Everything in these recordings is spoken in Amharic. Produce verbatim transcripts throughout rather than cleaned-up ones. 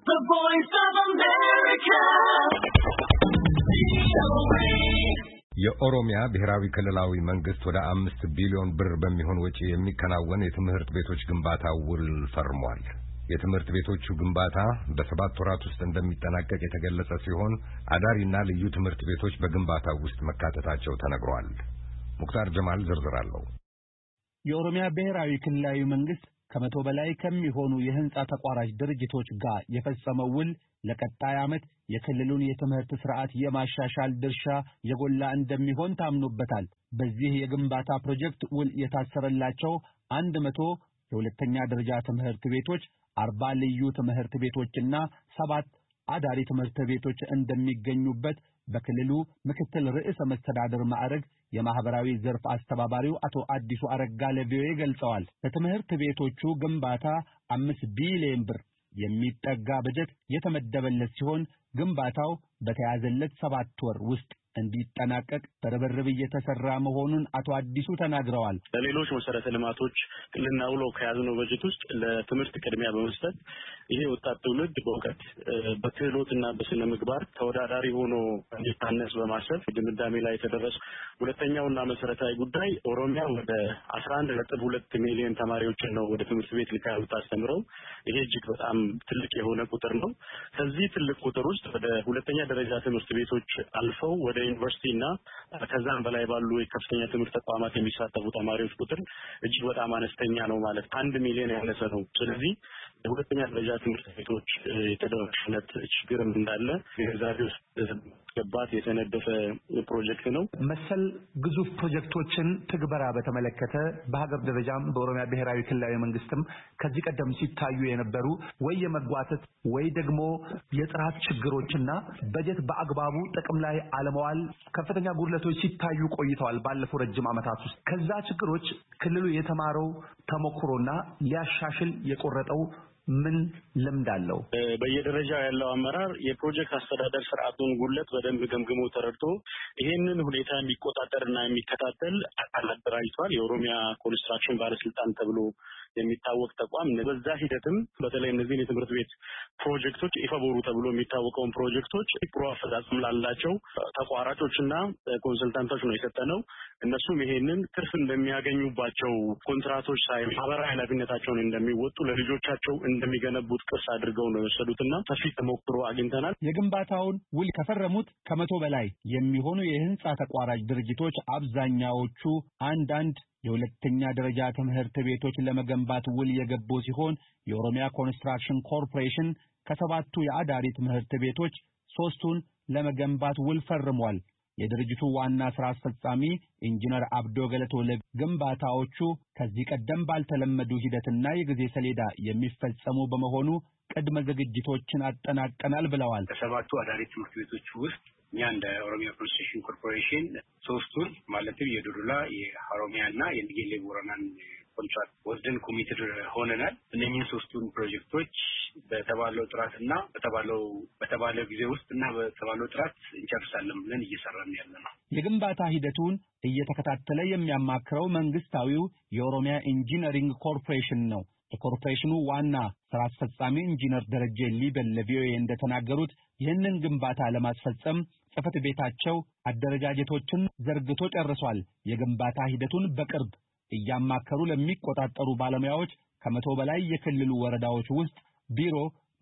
The Voice of America. የኦሮሚያ ብሔራዊ ክልላዊ መንግስት ወደ አምስት ቢሊዮን ብር በሚሆን ወጪ የሚከናወን የትምህርት ቤቶች ግንባታ ውል ፈርሟል። የትምህርት ቤቶቹ ግንባታ በሰባት ወራት ውስጥ እንደሚጠናቀቅ የተገለጸ ሲሆን አዳሪና ልዩ ትምህርት ቤቶች በግንባታው ውስጥ መካተታቸው ተነግሯል። ሙክታር ጀማል ዝርዝር አለው። የኦሮሚያ ብሔራዊ ክልላዊ መንግስት ከመቶ በላይ ከሚሆኑ የህንጻ ተቋራጭ ድርጅቶች ጋር የፈጸመው ውል ለቀጣይ ዓመት የክልሉን የትምህርት ስርዓት የማሻሻል ድርሻ የጎላ እንደሚሆን ታምኖበታል። በዚህ የግንባታ ፕሮጀክት ውል የታሰረላቸው አንድ መቶ የሁለተኛ ደረጃ ትምህርት ቤቶች፣ አርባ ልዩ ትምህርት ቤቶችና ሰባት አዳሪ ትምህርት ቤቶች እንደሚገኙበት በክልሉ ምክትል ርዕሰ መስተዳድር ማዕረግ የማህበራዊ ዘርፍ አስተባባሪው አቶ አዲሱ አረጋ ለቪኦኤ ገልጸዋል። ለትምህርት ቤቶቹ ግንባታ አምስት ቢሊዮን ብር የሚጠጋ በጀት የተመደበለት ሲሆን ግንባታው በተያዘለት ሰባት ወር ውስጥ እንዲጠናቀቅ በርብርብ እየተሰራ መሆኑን አቶ አዲሱ ተናግረዋል። ለሌሎች መሰረተ ልማቶች ልናውለው ከያዝነው በጀት ውስጥ ለትምህርት ቅድሚያ በመስጠት ይሄ ወጣት ትውልድ በእውቀት በክህሎትና በስነ ምግባር ተወዳዳሪ ሆኖ እንዲታነጽ በማሰብ ድምዳሜ ላይ የተደረሰ ሁለተኛውና መሰረታዊ ጉዳይ ኦሮሚያ ወደ አስራ አንድ ነጥብ ሁለት ሚሊዮን ተማሪዎችን ነው ወደ ትምህርት ቤት ልካ የምታስተምረው። ይሄ እጅግ በጣም ትልቅ የሆነ ቁጥር ነው። ከዚህ ትልቅ ቁጥር ውስጥ ወደ ሁለተኛ ደረጃ ትምህርት ቤቶች አልፈው ወደ ዩኒቨርሲቲና ከዛም በላይ ባሉ የከፍተኛ ትምህርት ተቋማት የሚሳተፉ ተማሪዎች ቁጥር እጅግ በጣም አነስተኛ ነው ማለት አንድ ሚሊዮን ያነሰ ነው። ስለዚህ የሁለተኛ ደረጃ ትምህርት ቤቶች የተደራሽነት ችግር እንዳለ የዛሬ ውስጥ ገባት የተነደፈ ፕሮጀክት ነው። መሰል ግዙፍ ፕሮጀክቶችን ትግበራ በተመለከተ በሀገር ደረጃም በኦሮሚያ ብሔራዊ ክልላዊ መንግስትም ከዚህ ቀደም ሲታዩ የነበሩ ወይ የመጓተት ወይ ደግሞ የጥራት ችግሮችና በጀት በአግባቡ ጥቅም ላይ አለመዋል ከፍተኛ ጉድለቶች ሲታዩ ቆይተዋል ባለፈው ረጅም ዓመታት ውስጥ። ከዛ ችግሮች ክልሉ የተማረው ተሞክሮና ሊያሻሽል የቆረጠው ምን ልምድ አለው? በየደረጃው ያለው አመራር የፕሮጀክት አስተዳደር ስርዓቱን ጉድለት በደንብ ገምግሞ ተረድቶ ይሄንን ሁኔታ የሚቆጣጠርና የሚከታተል አካል አደራጅቷል። የኦሮሚያ ኮንስትራክሽን ባለስልጣን ተብሎ የሚታወቅ ተቋም በዛ ሂደትም በተለይ እነዚህን የትምህርት ቤት ፕሮጀክቶች ኢፈቦሩ ተብሎ የሚታወቀውን ፕሮጀክቶች ፕሮ አፈጻጸም ላላቸው ተቋራጮችና ኮንሰልታንቶች ነው የሰጠነው። እነሱም ይሄንን ትርፍ እንደሚያገኙባቸው ኮንትራቶች ሳይ ማህበራዊ ኃላፊነታቸውን እንደሚወጡ ለልጆቻቸው እንደሚገነቡት ቅርስ አድርገው ነው የወሰዱትና ሰፊ ተሞክሮ አግኝተናል። የግንባታውን ውል ከፈረሙት ከመቶ በላይ የሚሆኑ የህንጻ ተቋራጭ ድርጅቶች አብዛኛዎቹ አንዳንድ የሁለተኛ ደረጃ ትምህርት ቤቶች ለመገንባት ውል የገቡ ሲሆን የኦሮሚያ ኮንስትራክሽን ኮርፖሬሽን ከሰባቱ የአዳሪ ትምህርት ቤቶች ሶስቱን ለመገንባት ውል ፈርሟል። የድርጅቱ ዋና ስራ አስፈጻሚ ኢንጂነር አብዶ ገለቶ ለግንባታዎቹ ከዚህ ቀደም ባልተለመዱ ሂደትና የጊዜ ሰሌዳ የሚፈጸሙ በመሆኑ ቅድመ ዝግጅቶችን አጠናቀናል ብለዋል። ከሰባቱ አዳሪ ትምህርት ቤቶች ውስጥ እኛ እንደ ኦሮሚያ ኮንስትራክሽን ኮርፖሬሽን ሶስቱን ማለትም የዶዶላ የሐሮሚያና የንጌሌ ቦረናን ኮንትራክት ወስደን ኮሚትድ ሆነናል። እነኚህ ሶስቱን ፕሮጀክቶች በተባለው ጥራትና በተባለው በተባለው ጊዜ ውስጥና በተባለው ጥራት እንጨርሳለን ብለን እየሰራን ያለነው። የግንባታ ሂደቱን እየተከታተለ የሚያማክረው መንግስታዊው የኦሮሚያ ኢንጂነሪንግ ኮርፖሬሽን ነው። የኮርፖሬሽኑ ዋና ስራ አስፈጻሚ ኢንጂነር ደረጀ ሊበል ለቪኦኤ እንደተናገሩት ይህንን ግንባታ ለማስፈጸም ጽፈት ቤታቸው አደረጃጀቶችን ዘርግቶ ጨርሷል። የግንባታ ሂደቱን በቅርብ እያማከሩ ለሚቆጣጠሩ ባለሙያዎች ከመቶ በላይ የክልሉ ወረዳዎች ውስጥ ቢሮ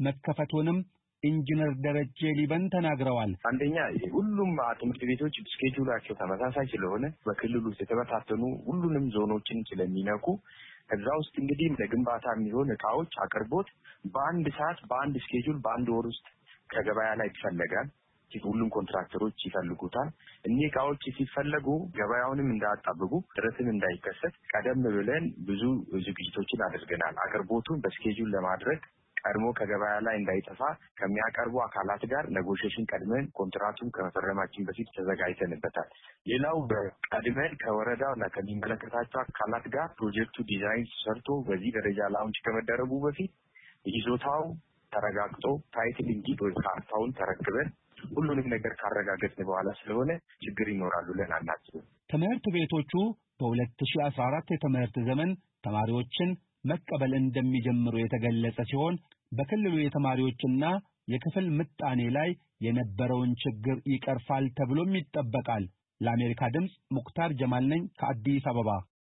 መከፈቱንም ኢንጂነር ደረጀ ሊበን ተናግረዋል። አንደኛ ሁሉም ትምህርት ቤቶች ስኬጁላቸው ተመሳሳይ ስለሆነ በክልሉ የተበታተኑ ሁሉንም ዞኖችን ስለሚነኩ ከዛ ውስጥ እንግዲህ ለግንባታ የሚሆን እቃዎች አቅርቦት በአንድ ሰዓት በአንድ ስኬጁል በአንድ ወር ውስጥ ከገበያ ላይ ይፈለጋል። ሁሉም ኮንትራክተሮች ይፈልጉታል። እኚህ እቃዎች ሲፈለጉ ገበያውንም እንዳያጣብቁ ጥረትም እንዳይከሰት ቀደም ብለን ብዙ ዝግጅቶችን አድርገናል። አቅርቦቱን በስኬጁል ለማድረግ ቀድሞ ከገበያ ላይ እንዳይጠፋ ከሚያቀርቡ አካላት ጋር ኔጎሺዬሽን ቀድመን ኮንትራቱን ከመፈረማችን በፊት ተዘጋጅተንበታል። ሌላው በቀድመን ከወረዳውና ከሚመለከታቸው አካላት ጋር ፕሮጀክቱ ዲዛይን ሰርቶ በዚህ ደረጃ ላውንች ከመደረጉ በፊት ይዞታው ተረጋግጦ ታይትል እንጂ ካርታውን ተረክበን ሁሉንም ነገር ካረጋገጥን በኋላ ስለሆነ ችግር ይኖራል ብለን አናስብም። ትምህርት ቤቶቹ በሁለት ሺህ አስራ አራት የትምህርት ዘመን ተማሪዎችን መቀበል እንደሚጀምሩ የተገለጸ ሲሆን በክልሉ የተማሪዎችና የክፍል ምጣኔ ላይ የነበረውን ችግር ይቀርፋል ተብሎም ይጠበቃል። ለአሜሪካ ድምፅ ሙክታር ጀማል ነኝ ከአዲስ አበባ።